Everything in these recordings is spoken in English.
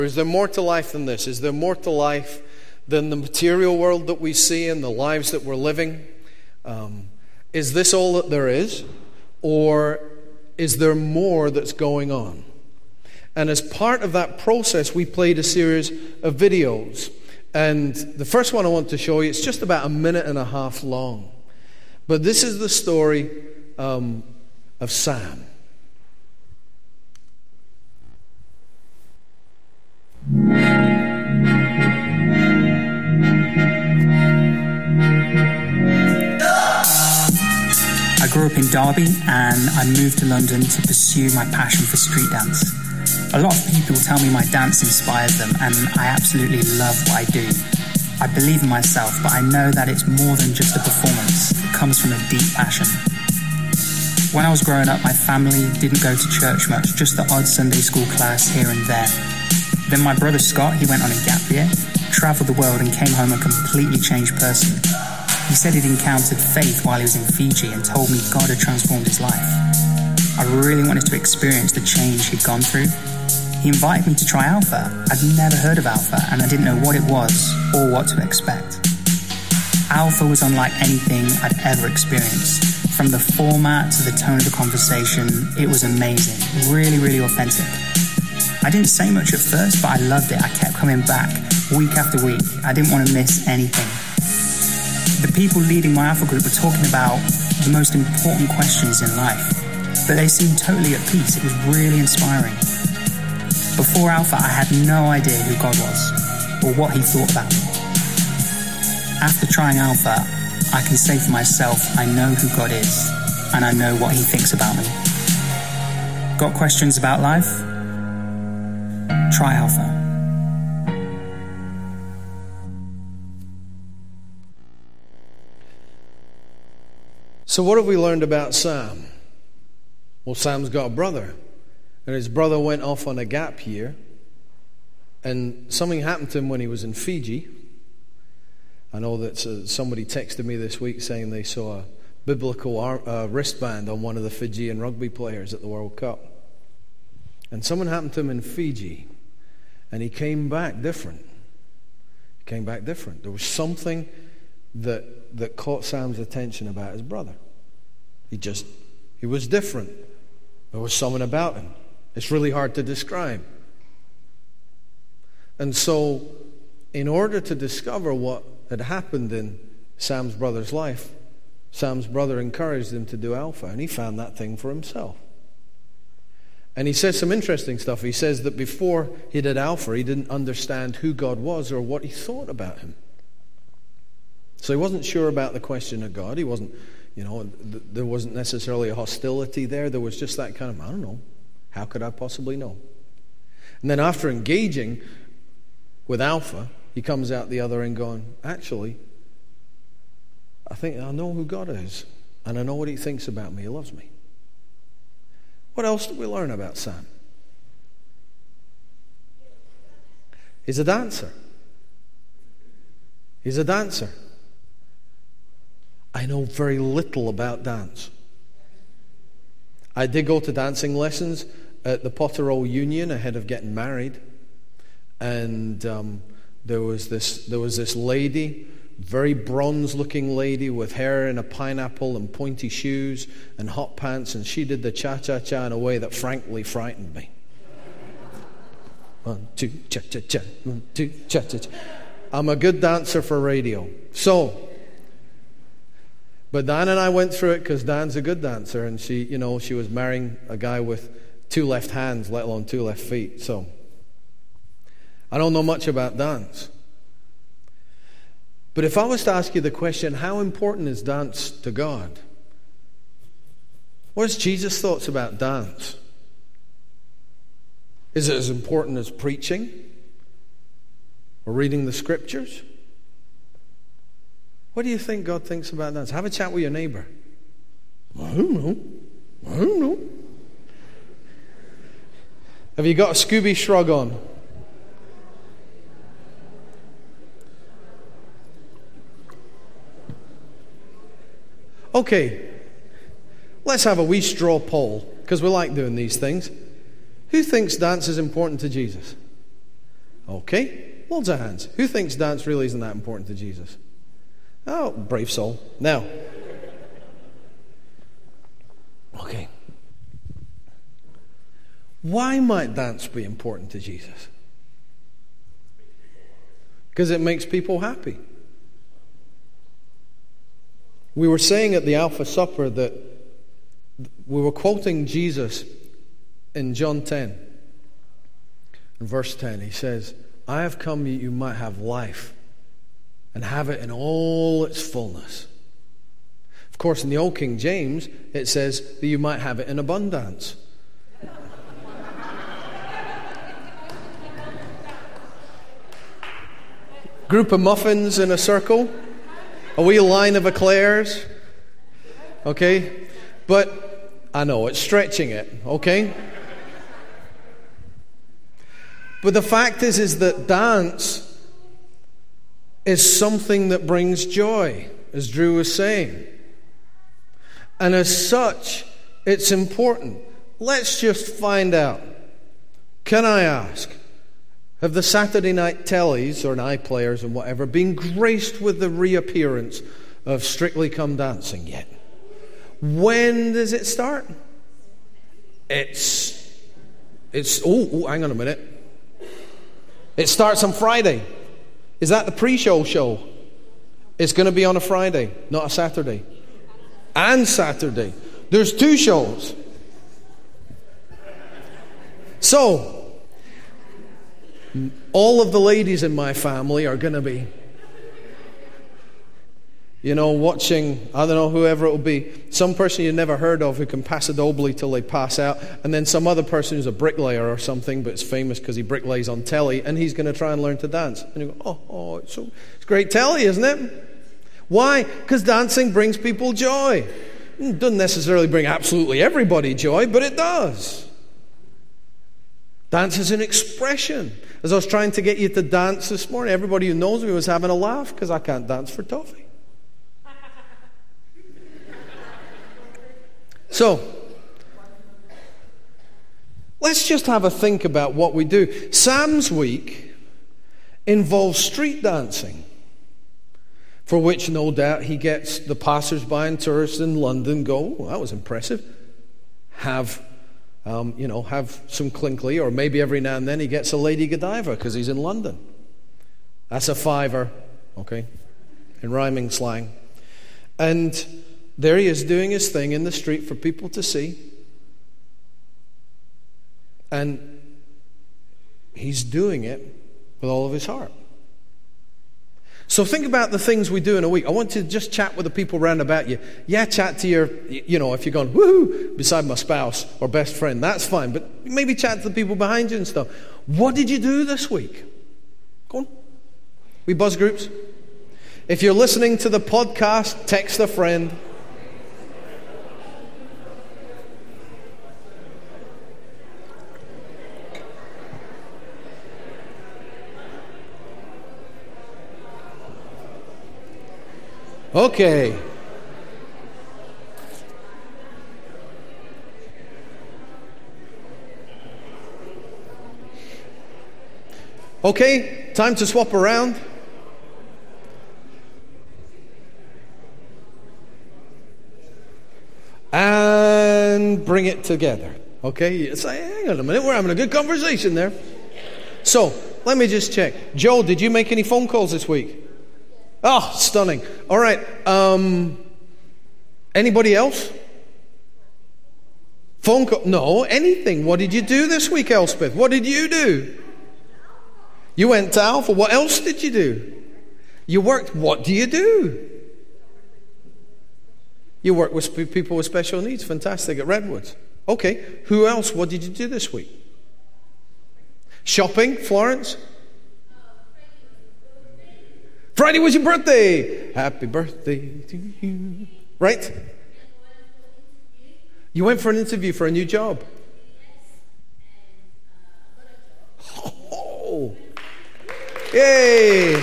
Is there more to life than this? Is there more to life than the material world that we see and the lives that we're living? Is this all that there is? Or is there more that's going on? And as part of that process, we played a series of videos. And the first one I want to show you, it's just about 1.5 minutes long. But this is the story of Sam. I grew up in Derby and I moved to London to pursue my passion for street dance. A lot of people tell me my dance inspires them, and I absolutely love what I do. I believe in myself, but I know that it's more than just a performance. It comes from a deep passion. When I was growing up, my family didn't go to church much, just the odd Sunday school class here and there. Then my brother Scott, he went on a gap year, travelled the world and came home a completely changed person. He said he'd encountered faith while he was in Fiji and told me God had transformed his life. I really wanted to experience the change he'd gone through. He invited me to try Alpha. I'd never heard of Alpha and I didn't know what it was or what to expect. Alpha was unlike anything I'd ever experienced. From the format to the tone of the conversation, it was amazing, really, really authentic. I didn't say much at first, but I loved it. I kept coming back week after week. I didn't want to miss anything. The people leading my Alpha group were talking about the most important questions in life, but they seemed totally at peace. It was really inspiring. Before Alpha, I had no idea who God was or what he thought about me. After trying Alpha, I can say for myself, I know who God is and I know what he thinks about me. Got questions about life? Try Alpha. So what have we learned about Sam? Well, Sam's got a brother, and his brother went off on a gap year, and something happened to him when he was in Fiji. I know that somebody texted me this week saying they saw a biblical wristband on one of the Fijian rugby players at the World Cup. And something happened to him in Fiji, and he came back different. There was something that caught Sam's attention about his brother. He was different. There was something about him. It's really hard to describe. And so, in order to discover what had happened in Sam's brother's life, Sam's brother encouraged him to do Alpha, and he found that thing for himself. And he says some interesting stuff. He says that before he did Alpha, he didn't understand who God was or what he thought about him. So he wasn't sure about the question of God. He wasn't, there wasn't necessarily a hostility there. There was just that kind of, I don't know, how could I possibly know? And then after engaging with Alpha, he comes out the other end going, actually, I think I know who God is, and I know what he thinks about me. He loves me. What else do we learn about Sam? He's a dancer. He's a dancer. I know very little about dance. I did go to dancing lessons at the Potterrow Union ahead of getting married, and there was this lady, very bronze-looking lady with hair in a pineapple and pointy shoes and hot pants, and she did the cha-cha-cha in a way that frankly frightened me. 1, 2, cha-cha-cha, 1, 2, cha-cha-cha. I'm a good dancer for radio. But Dan and I went through it because Dan's a good dancer, and she was marrying a guy with 2 left hands, let alone 2 left feet. So I don't know much about dance. But if I was to ask you the question, how important is dance to God? What is Jesus' thoughts about dance? Is it as important as preaching or reading the scriptures? What do you think God thinks about dance? Have a chat with your neighbor. I don't know. Have you got a Scooby shrug on? Okay, let's have a wee straw poll, because we like doing these things. Who thinks dance is important to Jesus? Okay, loads of hands. Who thinks dance really isn't that important to Jesus? Oh, brave soul. Now, okay. Why might dance be important to Jesus? Because it makes people happy. We were saying at the Alpha Supper that we were quoting Jesus in John 10. In verse 10, he says, I have come that you might have life and have it in all its fullness. Of course, in the Old King James, it says that you might have it in abundance. Group of muffins in a circle, a wee line of eclairs, okay? But I know it's stretching it, okay? But the fact is that dance is something that brings joy, as Drew was saying. And as such, it's important. Let's just find out. Can I ask, have the Saturday night tellies or iPlayers and whatever been graced with the reappearance of Strictly Come Dancing yet? When does it start? It's hang on a minute. It starts on Friday. Is that the pre-show show? It's going to be on a Friday, not a Saturday. And Saturday. There's 2 shows. So, all of the ladies in my family are going to be, watching, I don't know, whoever it will be. Some person you never heard of who can pass a dobley till they pass out. And then some other person who's a bricklayer or something, but is famous because he bricklays on telly. And he's going to try and learn to dance. And you go, it's great telly, isn't it? Why? Because dancing brings people joy. It doesn't necessarily bring absolutely everybody joy, but it does. Dance is an expression. As I was trying to get you to dance this morning, everybody who knows me was having a laugh because I can't dance for toffee. So, let's just have a think about what we do. Sam's Week involves street dancing, for which no doubt he gets the passers-by and tourists in London go, well, that was impressive. Have some clinkly, or maybe every now and then he gets a Lady Godiva because he's in London. That's a fiver, okay, in rhyming slang. And there he is doing his thing in the street for people to see. And he's doing it with all of his heart. So think about the things we do in a week. I want to just chat with the people round about you. Yeah, chat to your, if you're going, woohoo, beside my spouse or best friend, that's fine. But maybe chat to the people behind you and stuff. What did you do this week? Go on. We buzz groups. If you're listening to the podcast, text a friend. Okay. Okay, time to swap around. And bring it together. Okay, hang on a minute, we're having a good conversation there. So, let me just check. Joe, did you make any phone calls this week? Oh, stunning. All right. Anybody else? Phone call? No, anything. What did you do this week, Elspeth? What did you do? You went to Alpha. What else did you do? You worked. What do you do? You work with people with special needs. Fantastic. At Redwoods. Okay. Who else? What did you do this week? Shopping, Florence? Friday was your birthday. Happy birthday to you. Right? You went for an interview for a new job. Oh. Yay.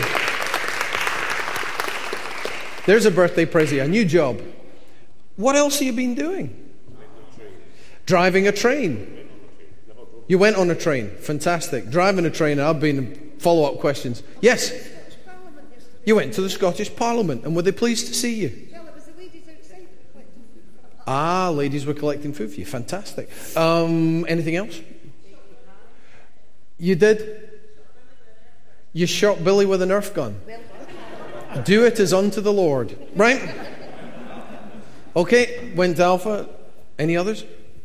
There's a birthday present, a new job. What else have you been doing? Driving a train. You went on a train. Fantastic. Driving a train, I've been follow-up questions. Yes? You went to the Scottish Parliament, and were they pleased to see you? Ah, ladies were collecting food for you. Fantastic. Anything else? You did? You shot Billy with a Nerf gun. Do it as unto the Lord. Right? Okay, went to Alpha. Any others?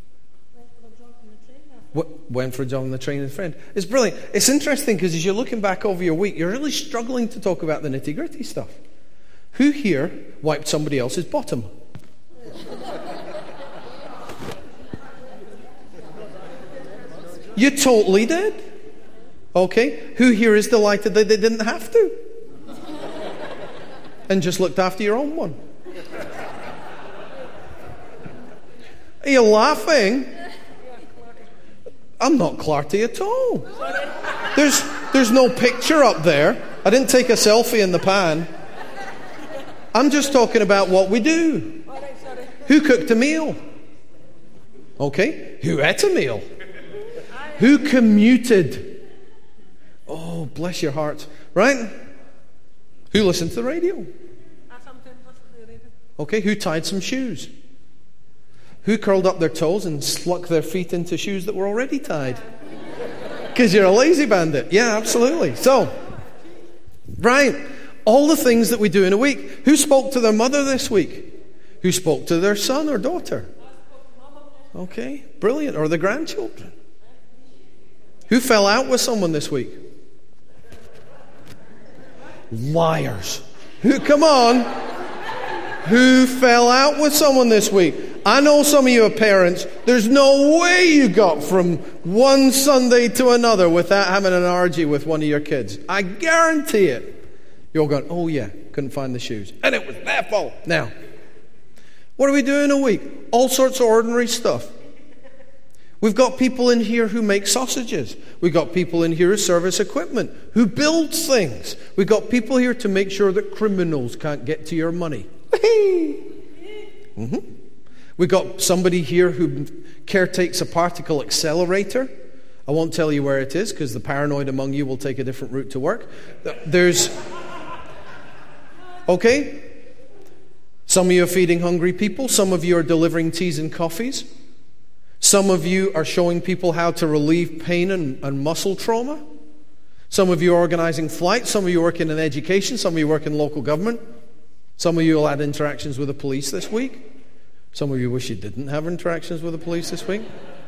Went for a jog on the train with a friend. It's brilliant. It's interesting because as you're looking back over your week, you're really struggling to talk about the nitty-gritty stuff. Who here wiped somebody else's bottom? You totally did. Okay. Who here is delighted that they didn't have to? And just looked after your own one? Are you laughing? I'm not Clarty at all. There's no picture up there. I didn't take a selfie in the pan. I'm just talking about what we do. Who cooked a meal? Okay. Who ate a meal? Who commuted? Oh, bless your hearts. Right? Who listened to the radio? Okay. Who tied some shoes? Who curled up their toes and sluck their feet into shoes that were already tied? Because you're a lazy bandit. Yeah, absolutely. So, right. All the things that we do in a week. Who spoke to their mother this week? Who spoke to their son or daughter? Okay, brilliant. Or the grandchildren. Who fell out with someone this week? Liars. Who, come on. Who fell out with someone this week? I know some of you are parents. There's no way you got from one Sunday to another without having an orgy with one of your kids. I guarantee it. You're all going, oh yeah, couldn't find the shoes. And it was their fault. Now, what do we do in a week? All sorts of ordinary stuff. We've got people in here who make sausages. We've got people in here who service equipment, who build things. We've got people here to make sure that criminals can't get to your money. Mm-hmm. We've got somebody here who caretakes a particle accelerator. I won't tell you where it is because the paranoid among you will take a different route to work. There's... Okay? Some of you are feeding hungry people. Some of you are delivering teas and coffees. Some of you are showing people how to relieve pain and muscle trauma. Some of you are organizing flights. Some of you work in education. Some of you work in local government. Some of you will have interactions with the police this week. Some of you wish you didn't have interactions with the police this week.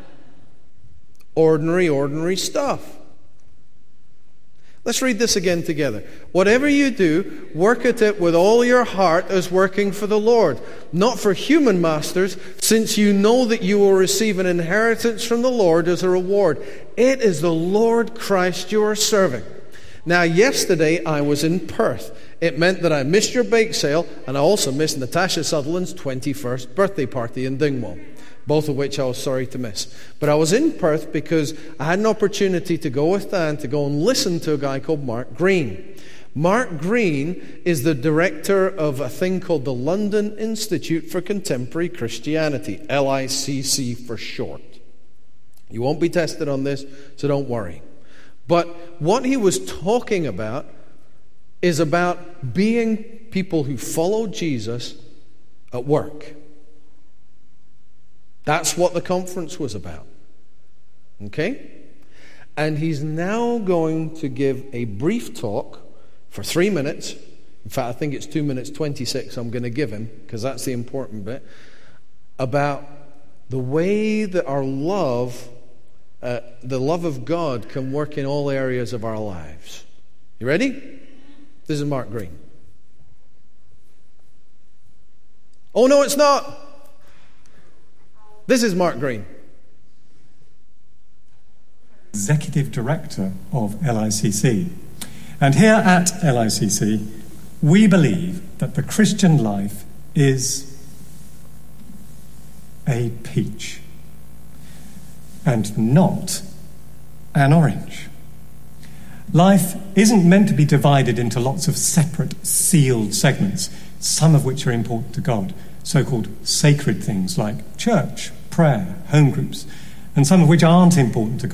Ordinary stuff. Let's read this again together. Whatever you do, work at it with all your heart as working for the Lord, not for human masters, since you know that you will receive an inheritance from the Lord as a reward. It is the Lord Christ you are serving. Now, yesterday I was in Perth. It meant that I missed your bake sale, and I also missed Natasha Sutherland's 21st birthday party in Dingwall, both of which I was sorry to miss. But I was in Perth because I had an opportunity to go with Dan to go and listen to a guy called Mark Green. Mark Green is the director of a thing called the London Institute for Contemporary Christianity, LICC for short. You won't be tested on this, so don't worry. But what he was talking about is about being people who follow Jesus at work. That's what the conference was about. Okay? And he's now going to give a brief talk for 3 minutes. In fact, I think it's 2 minutes 26 I'm going to give him, because that's the important bit, about the way that our love, the love of God can work in all areas of our lives. You ready? This is Mark Green. Oh, no, it's not. This is Mark Green. Executive Director of LICC. And here at LICC, we believe that the Christian life is a peach and not an orange. Life isn't meant to be divided into lots of separate, sealed segments, some of which are important to God, so-called sacred things like church, prayer, home groups, and some of which aren't important to God,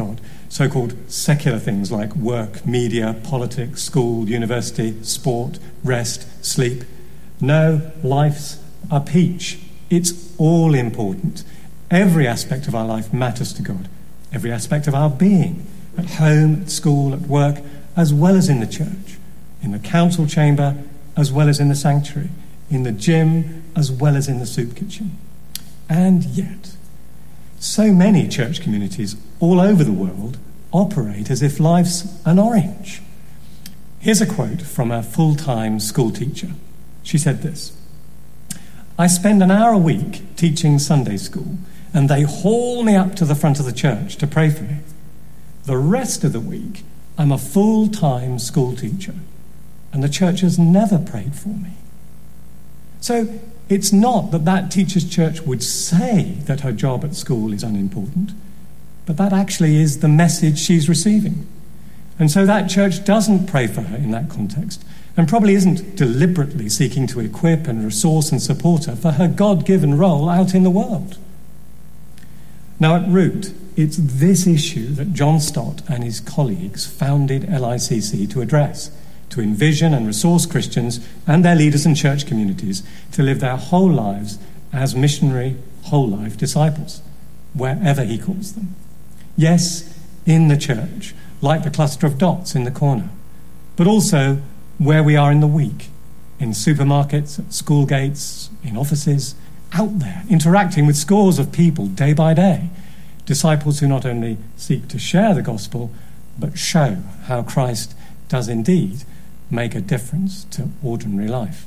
so-called secular things like work, media, politics, school, university, sport, rest, sleep. No, life's a peach. It's all important. Every aspect of our life matters to God. Every aspect of our being, at home, at school, at work, as well as in the church, in the council chamber, as well as in the sanctuary, in the gym, as well as in the soup kitchen. And yet, so many church communities all over the world operate as if life's an orange. Here's a quote from a full-time school teacher. She said this: "I spend an hour a week teaching Sunday school, and they haul me up to the front of the church to pray for me. The rest of the week, I'm a full-time school teacher, and the church has never prayed for me." So it's not that teacher's church would say that her job at school is unimportant, but that actually is the message she's receiving. And so that church doesn't pray for her in that context, and probably isn't deliberately seeking to equip and resource and support her for her God-given role out in the world. Now, at root, it's this issue that John Stott and his colleagues founded LICC to address, to envision and resource Christians and their leaders and church communities to live their whole lives as missionary, whole-life disciples, wherever he calls them. Yes, in the church, like the cluster of dots in the corner, but also where we are in the week, in supermarkets, at school gates, in offices, out there, interacting with scores of people day by day, disciples who not only seek to share the gospel, but show how Christ does indeed make a difference to ordinary life.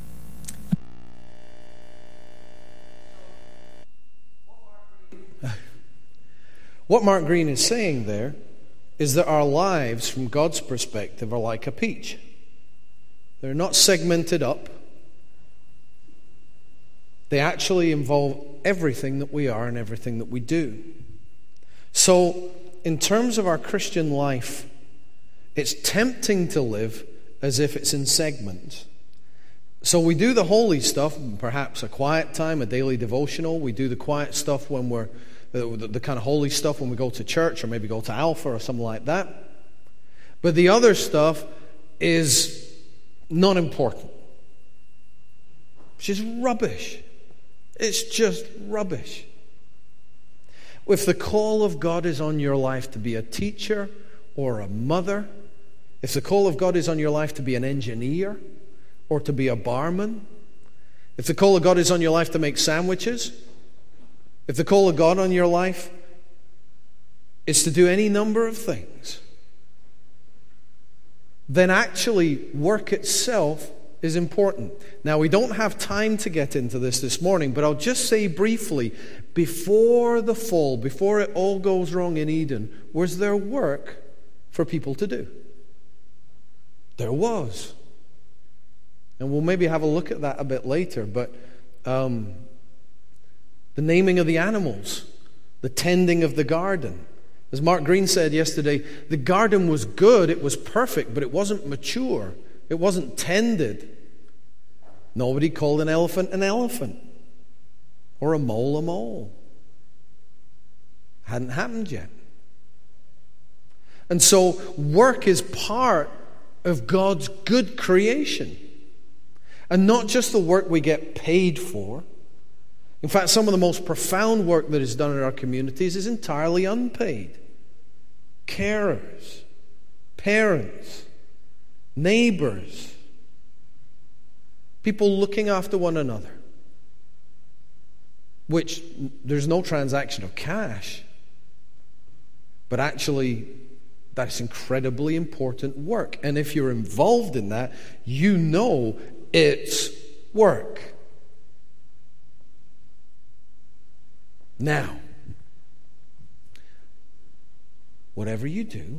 What Mark Green is saying there is that our lives, from God's perspective, are like a peach. They're not segmented up. They actually involve everything that we are and everything that we do. So, in terms of our Christian life, it's tempting to live as if it's in segments. So we do the holy stuff, perhaps a quiet time, a daily devotional. We do the quiet stuff when we're, the kind of holy stuff when we go to church or maybe go to Alpha or something like that. But the other stuff is not important. It's just rubbish. It's just rubbish. If the call of God is on your life to be a teacher or a mother, if the call of God is on your life to be an engineer or to be a barman, if the call of God is on your life to make sandwiches, if the call of God on your life is to do any number of things, then actually work itself is important. Now, we don't have time to get into this morning, but I'll just say briefly, before the fall, before it all goes wrong in Eden, was there work for people to do? There was. And we'll maybe have a look at that a bit later, but the naming of the animals, the tending of the garden. As Mark Green said yesterday, the garden was good, it was perfect, but it wasn't mature. It wasn't tended. Nobody called an elephant, or a mole. Hadn't happened yet. And so work is part of God's good creation. And not just the work we get paid for. In fact, some of the most profound work that is done in our communities is entirely unpaid. Carers, parents, neighbors, people looking after one another, which there's no transaction of cash, but actually that's incredibly important work. And if you're involved in that, you know it's work. Now, whatever you do,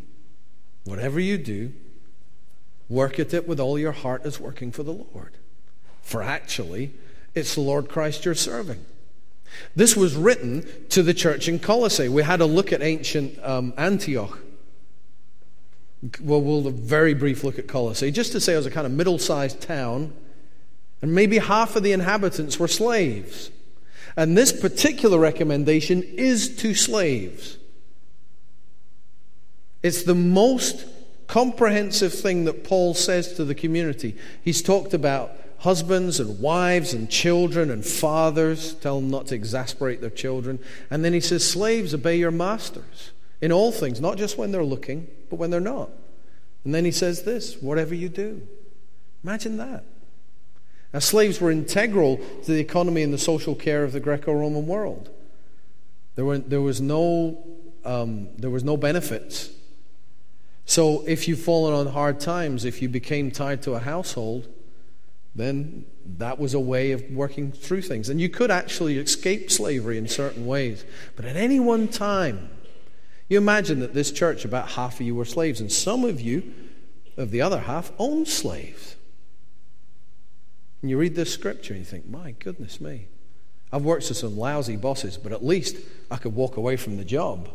work at it with all your heart as working for the Lord. For actually, it's the Lord Christ you're serving. This was written to the church in Colossae. We had a look at ancient Antioch. Well, we'll have a very brief look at Colossae, just to say it was a kind of middle-sized town, and maybe half of the inhabitants were slaves. And this particular recommendation is to slaves. It's the most comprehensive thing that Paul says to the community. He's talked about husbands and wives and children and fathers. Tell them not to exasperate their children. And then he says, slaves, obey your masters in all things, not just when they're looking, but when they're not. And then he says this, whatever you do. Imagine that. Now, slaves were integral to the economy and the social care of the Greco-Roman world. There was no benefits. So if you've fallen on hard times, if you became tied to a household, then that was a way of working through things. And you could actually escape slavery in certain ways. But at any one time, you imagine that this church, about half of you were slaves, and some of you, of the other half, owned slaves. And you read this scripture and you think, my goodness me. I've worked for some lousy bosses, but at least I could walk away from the job.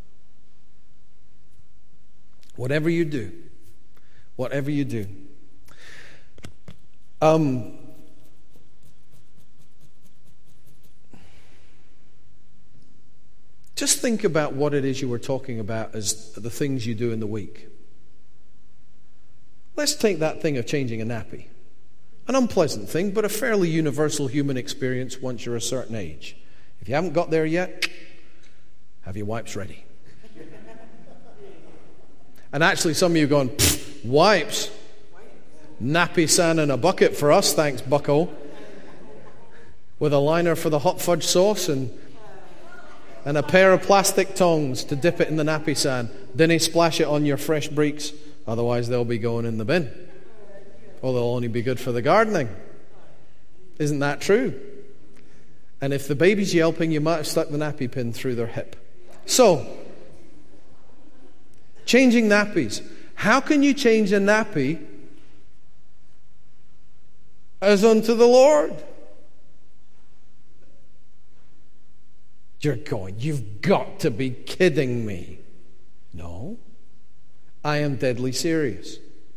Whatever you do, just think about what it is you were talking about as the things you do in the week. Let's take that thing of changing a nappy. An unpleasant thing, but a fairly universal human experience once you're a certain age. If you haven't got there yet, have your wipes ready. And actually some of you are going, wipes? Nappy sand in a bucket for us, thanks bucko. With a liner for the hot fudge sauce and a pair of plastic tongs to dip it in the nappy sand. Then you splash it on your fresh breeks, otherwise they'll be going in the bin. Or they'll only be good for the gardening. Isn't that true? And if the baby's yelping, you might have stuck the nappy pin through their hip. So, changing nappies. How can you change a nappy as unto the Lord? You're going, you've got to be kidding me. No, I am deadly serious.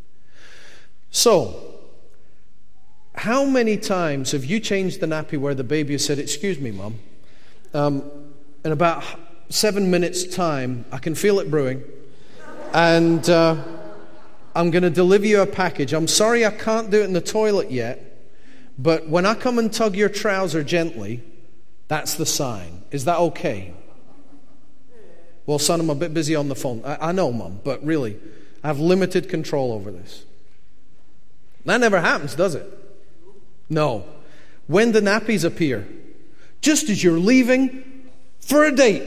So, how many times have you changed the nappy where the baby has said, excuse me, Mum, in about 7 minutes' time, I can feel it brewing, and I'm going to deliver you a package. I'm sorry I can't do it in the toilet yet, but when I come and tug your trouser gently, that's the sign. Is that okay? Well, son, I'm a bit busy on the phone. I know, Mum, but really, I have limited control over this. That never happens, does it? No. When the nappies appear, just as you're leaving for a date,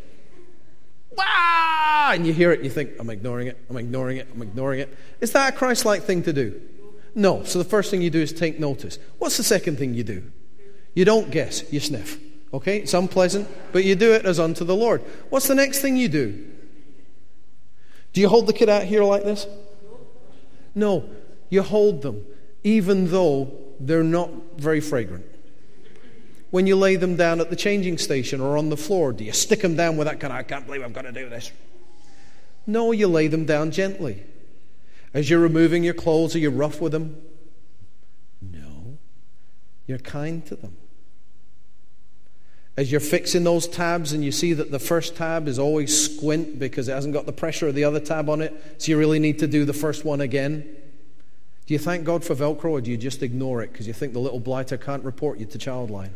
wah! And you hear it and you think, I'm ignoring it. Is that a Christ-like thing to do? No. So the first thing you do is take notice. What's the second thing you do? You don't guess, you sniff. Okay? It's unpleasant, but you do it as unto the Lord. What's the next thing you do? Do you hold the kid out here like this? No. You hold them, even though they're not very fragrant. When you lay them down at the changing station or on the floor, do you stick them down with that kind of, I can't believe I've got to do this? No, you lay them down gently. As you're removing your clothes, are you rough with them? No. You're kind to them. As you're fixing those tabs and you see that the first tab is always squint because it hasn't got the pressure of the other tab on it, so you really need to do the first one again. Do you thank God for Velcro, or do you just ignore it because you think the little blighter can't report you to Childline?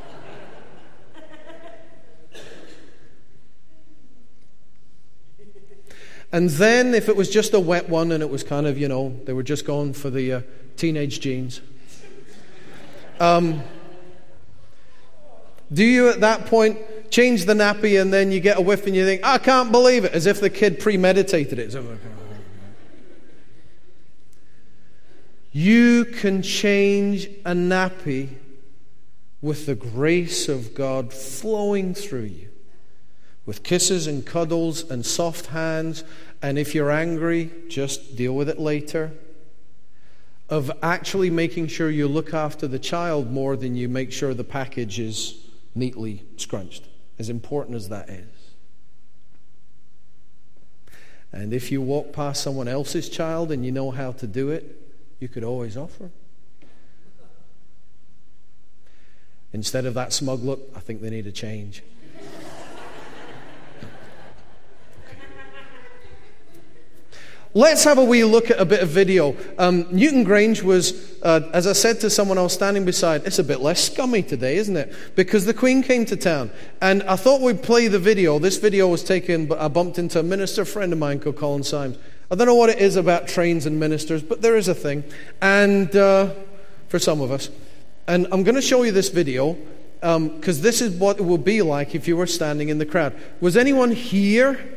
And then if it was just a wet one and it was kind of, they were just going for the teenage jeans, do you at that point change the nappy and then you get a whiff and you think, I can't believe it, as if the kid premeditated it? You can change a nappy with the grace of God flowing through you, with kisses and cuddles and soft hands, and if you're angry, just deal with it later, of actually making sure you look after the child more than you make sure the package is neatly scrunched, as important as that is. And if you walk past someone else's child and you know how to do it, you could always offer. Instead of that smug look, I think they need a change. Okay. let's have a wee look at a bit of video. Newton Grange was, as I said to someone I was standing beside, it's a bit less scummy today, isn't it? Because the Queen came to town. And I thought we'd play the video. This video was taken, but I bumped into a minister friend of mine called Colin Symes. I don't know what it is about trains and ministers, but there is a thing. And for some of us. And I'm going to show you this video, because this is what it would be like if you were standing in the crowd. Was anyone here?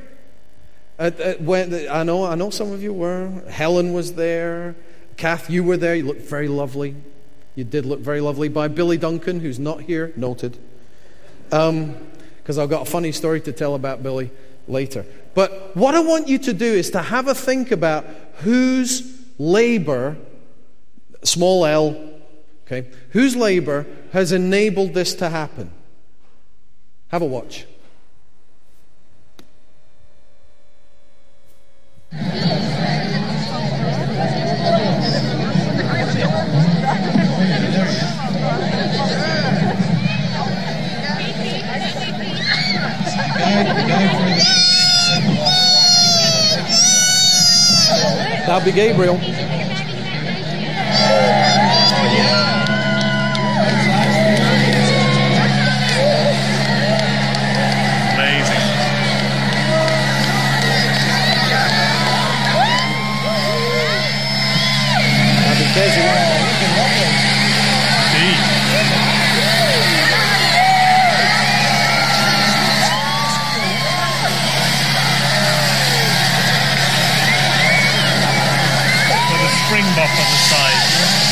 I know some of you were. Helen was there. Kath, you were there. You looked very lovely. You did look very lovely. By Billy Duncan, who's not here, noted. Because I've got a funny story to tell about Billy later. But what I want you to do is to have a think about whose labor, small l, okay, whose labor has enabled this to happen. Have a watch. That'll be Gabriel. Amazing. That'll be Desi. Springbok on the side.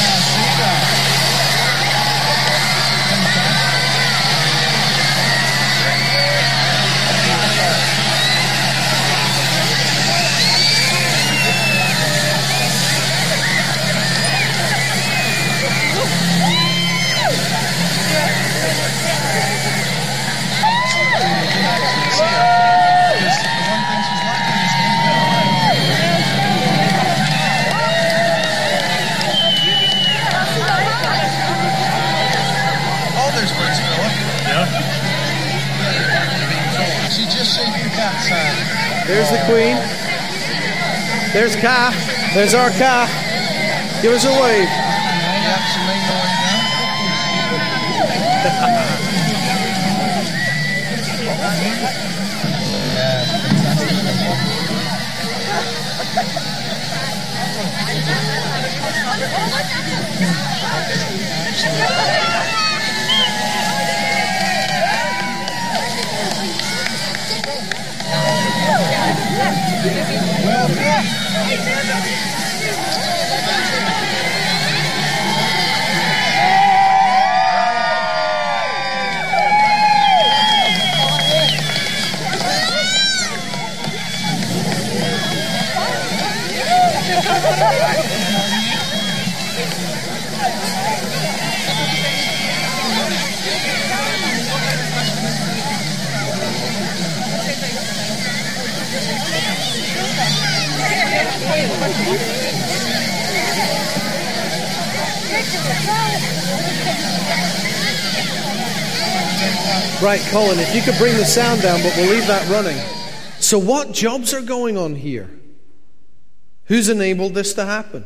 There's the Queen. There's Ka. There's our Ka. Give us a wave. Right, Colin, if you could bring the sound down, but we'll leave that running. So what jobs are going on here? Who's enabled this to happen?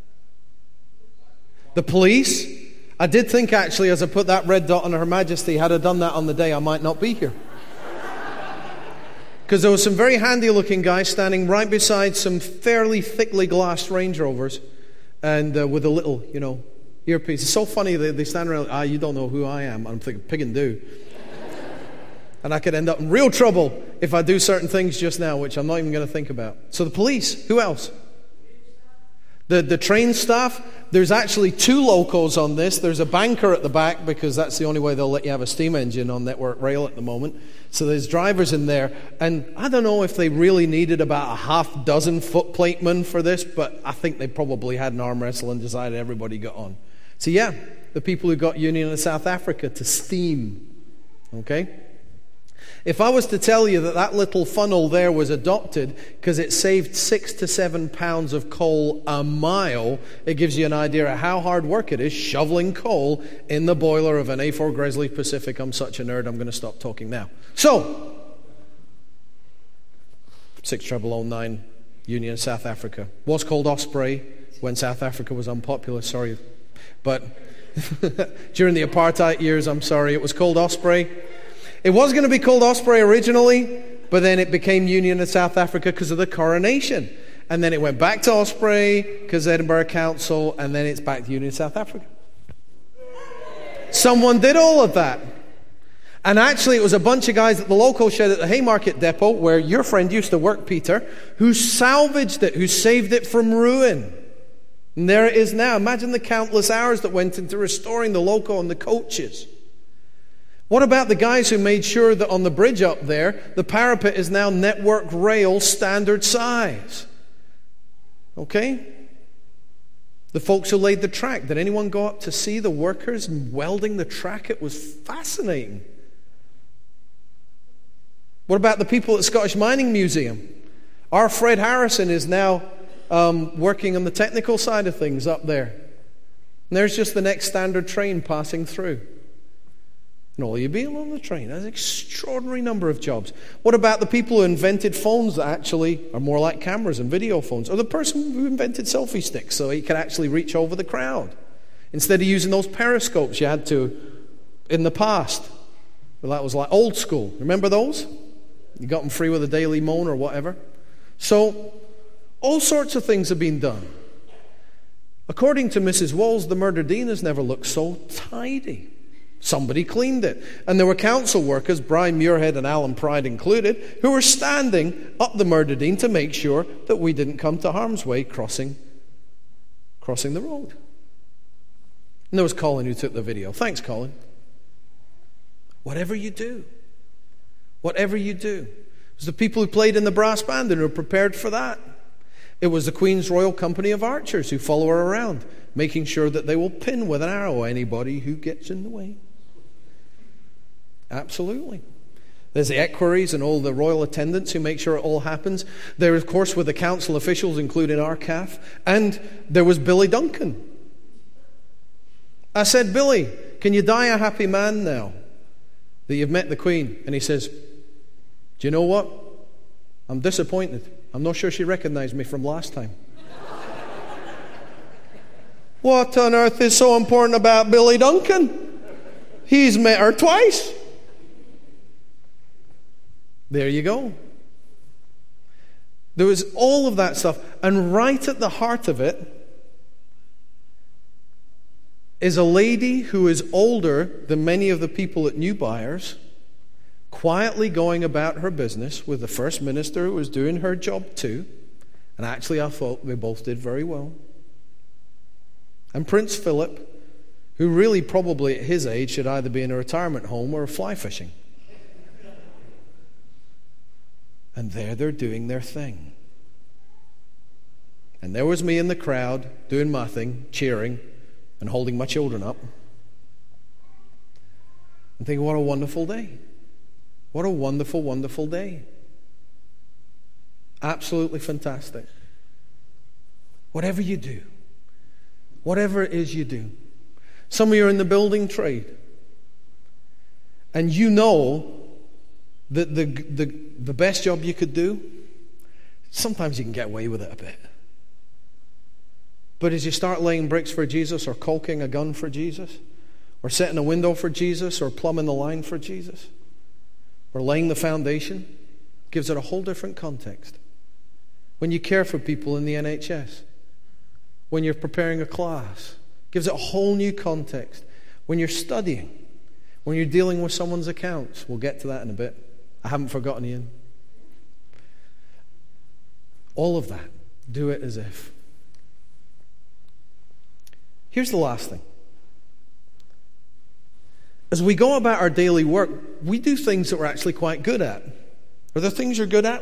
The police? I did think, actually, as I put that red dot on Her Majesty, had I done that on the day, I might not be here. Because there were some very handy-looking guys standing right beside some fairly thickly glassed Range Rovers, and with a little, earpiece. It's so funny, they stand around, you don't know who I am. I'm thinking, pig and do. And I could end up in real trouble if I do certain things just now, which I'm not even going to think about. So the police, who else? The train staff. There's actually 2 locos on this. There's a banker at the back, because that's the only way they'll let you have a steam engine on Network Rail at the moment. So there's drivers in there. And I don't know if they really needed about a half dozen footplatemen for this, but I think they probably had an arm wrestle and decided everybody got on. So yeah, the people who got Union of South Africa to steam. Okay? If I was to tell you that that little funnel there was adopted because it saved 6 to 7 pounds of coal a mile, it gives you an idea of how hard work it is shoveling coal in the boiler of an A4 Grizzly Pacific. I'm such a nerd, I'm going to stop talking now. So, 60009 Union of South Africa. Was called Osprey when South Africa was unpopular, sorry. But during the apartheid years, it was called Osprey. It was going to be called Osprey originally, but then it became Union of South Africa because of the coronation. And then it went back to Osprey because Edinburgh Council, and then it's back to Union of South Africa. Someone did all of that. And actually, it was a bunch of guys at the local shed at the Haymarket Depot, where your friend used to work, Peter, who salvaged it, who saved it from ruin. And there it is now. Imagine the countless hours that went into restoring the loco and the coaches. What about the guys who made sure that on the bridge up there, the parapet is now network rail standard size? Okay? The folks who laid the track. Did anyone go up to see the workers welding the track? It was fascinating. What about the people at the Scottish Mining Museum? Our Fred Harrison is now working on the technical side of things up there. And there's just the next standard train passing through. And all you being on the train. That's an extraordinary number of jobs. What about the people who invented phones that actually are more like cameras and video phones? Or the person who invented selfie sticks so he could actually reach over the crowd? Instead of using those periscopes you had to in the past. Well, that was like old school. Remember those? You got them free with a Daily Moan or whatever. So, all sorts of things have been done. According to Mrs. Walls, the Murder-Dean has never looked so tidy. Somebody cleaned it. And there were council workers, Brian Muirhead and Alan Pride included, who were standing up the Murder-Dean to make sure that we didn't come to harm's way crossing the road. And there was Colin who took the video. Thanks, Colin. Whatever you do, it was the people who played in the brass band and who were prepared for that. It was the Queen's Royal Company of Archers who follow her around, making sure that they will pin with an arrow anybody who gets in the way. Absolutely. There's the equerries and all the royal attendants who make sure it all happens. There, of course, were the council officials, including RCAF, and there was Billy Duncan. I said, Billy, can you die a happy man now that you've met the Queen? And he says, do you know what? I'm disappointed. I'm not sure she recognized me from last time. What on earth is so important about Billy Duncan? He's met her twice. There you go. There was all of that stuff. And right at the heart of it is a lady who is older than many of the people at New Buyers, quietly going about her business with the First Minister who was doing her job too. And actually I thought they both did very well. And Prince Philip, who really probably at his age should either be in a retirement home or fly fishing. And there they're doing their thing. And there was me in the crowd doing my thing, cheering and holding my children up. And thinking, what a wonderful day. What a wonderful, wonderful day. Absolutely fantastic. Whatever you do, whatever it is you do. Some of you are in the building trade. And you know that the best job you could do, sometimes you can get away with it a bit. But as you start laying bricks for Jesus, or caulking a gun for Jesus, or setting a window for Jesus, or plumbing the line for Jesus, or laying the foundation, gives it a whole different context. When you care for people in the NHS, when you're preparing a class, gives it a whole new context. When you're studying, when you're dealing with someone's accounts, we'll get to that in a bit. I haven't forgotten Ian. All of that, do it as if. Here's the last thing. As we go about our daily work, we do things that we're actually quite good at. Are there things you're good at?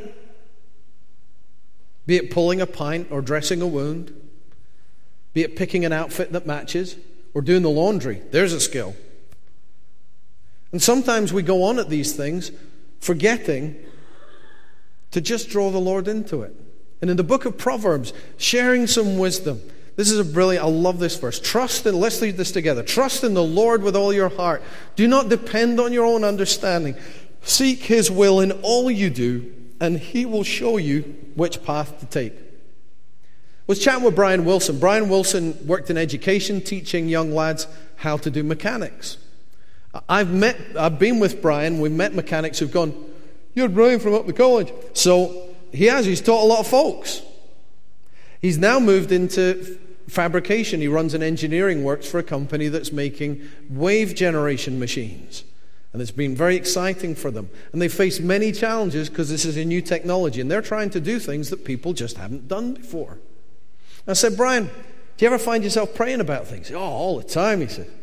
Be it pulling a pint or dressing a wound. Be it picking an outfit that matches or doing the laundry. There's a skill. And sometimes we go on at these things forgetting to just draw the Lord into it. And in the book of Proverbs, sharing some wisdom. This is a brilliant, I love this verse. Let's read this together. Trust in the Lord with all your heart. Do not depend on your own understanding. Seek His will in all you do, and he will show you which path to take. I was chatting with Brian Wilson. Brian Wilson worked in education, teaching young lads how to do mechanics. I've been with Brian. We've met mechanics who've gone, "You're Brian from up the college." So he's taught a lot of folks. He's now moved into fabrication. He runs an engineering works for a company that's making wave generation machines. And it's been very exciting for them. And they face many challenges because this is a new technology. And they're trying to do things that people just haven't done before. I said, "Brian, do you ever find yourself praying about things?" "Oh, all the time," he said.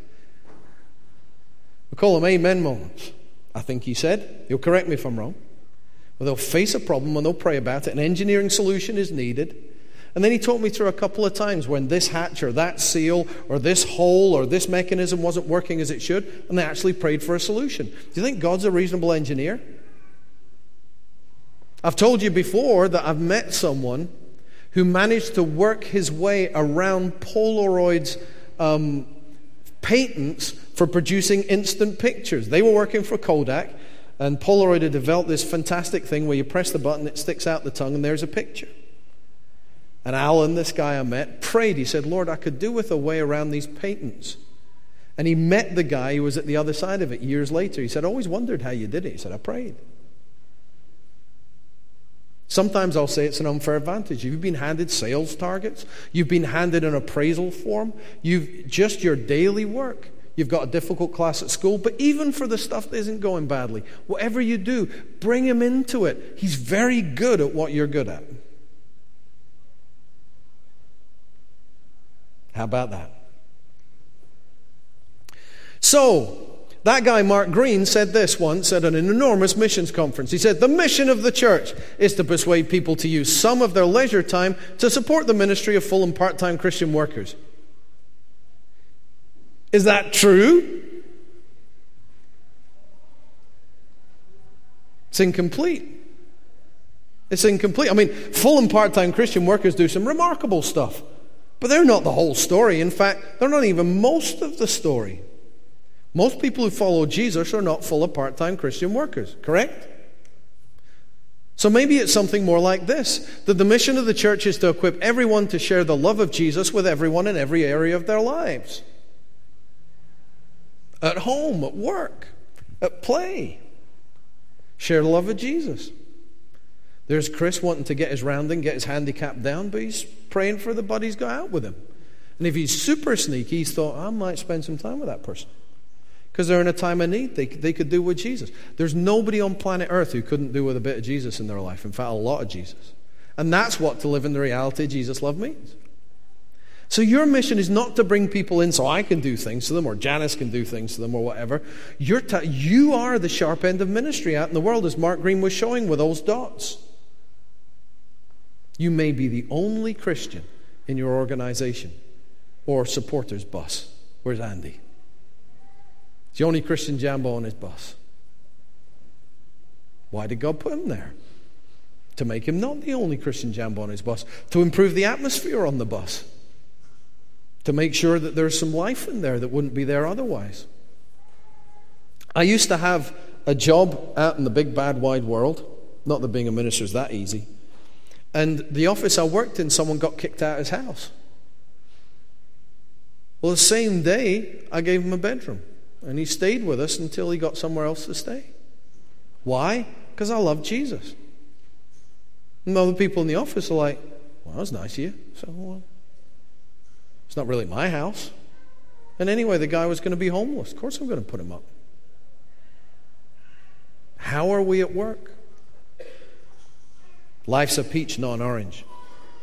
We call them amen moments, I think he said. He'll correct me if I'm wrong. Well, they'll face a problem and they'll pray about it. An engineering solution is needed. And then he talked me through a couple of times when this hatch or that seal or this hole or this mechanism wasn't working as it should, and they actually prayed for a solution. Do you think God's a reasonable engineer? I've told you before that I've met someone who managed to work his way around Polaroid's patents for producing instant pictures. They were working for Kodak, and Polaroid had developed this fantastic thing where you press the button, it sticks out the tongue, and there's a picture. And Alan, this guy I met, prayed. He said, "Lord, I could do with a way around these patents." And he met the guy who was at the other side of it years later. He said, "I always wondered how you did it." He said, "I prayed." Sometimes I'll say it's an unfair advantage. You've been handed sales targets. You've been handed an appraisal form. You've just your daily work. You've got a difficult class at school. But even for the stuff that isn't going badly, whatever you do, bring him into it. He's very good at what you're good at. How about that? So, that guy Mark Green said this once at an enormous missions conference. He said, "The mission of the church is to persuade people to use some of their leisure time to support the ministry of full and part-time Christian workers." Is that true? It's incomplete. It's incomplete. I mean, full and part-time Christian workers do some remarkable stuff. But they're not the whole story. In fact, they're not even most of the story. Most people who follow Jesus are not full of part-time Christian workers, correct? So maybe it's something more like this, that the mission of the church is to equip everyone to share the love of Jesus with everyone in every area of their lives. At home, at work, at play. Share the love of Jesus. There's Chris wanting to get his rounding, get his handicap down, but he's praying for the buddies go out with him. And if he's super sneaky, he's thought, "I might spend some time with that person." Because they're in a time of need. They could do with Jesus. There's nobody on planet Earth who couldn't do with a bit of Jesus in their life. In fact, a lot of Jesus. And that's what to live in the reality of Jesus' love means. So your mission is not to bring people in so I can do things to them or Janice can do things to them or whatever. You are the sharp end of ministry out in the world, as Mark Green was showing with those dots. You may be the only Christian in your organization or supporters bus. Where's Andy? He's the only Christian Jambo on his bus. Why did God put him there? To make him not the only Christian Jambo on his bus. To improve the atmosphere on the bus. To make sure that there's some life in there that wouldn't be there otherwise. I used to have a job out in the big bad wide world. Not that being a minister is that easy. And the office I worked in, someone got kicked out of his house. Well, the same day, I gave him a bedroom. And he stayed with us until he got somewhere else to stay. Why? Because I love Jesus. And other people in the office are like, "Well, that was nice of you." So, well, it's not really my house. And anyway, the guy was going to be homeless. Of course I'm going to put him up. How are we at work? Life's a peach, not an orange.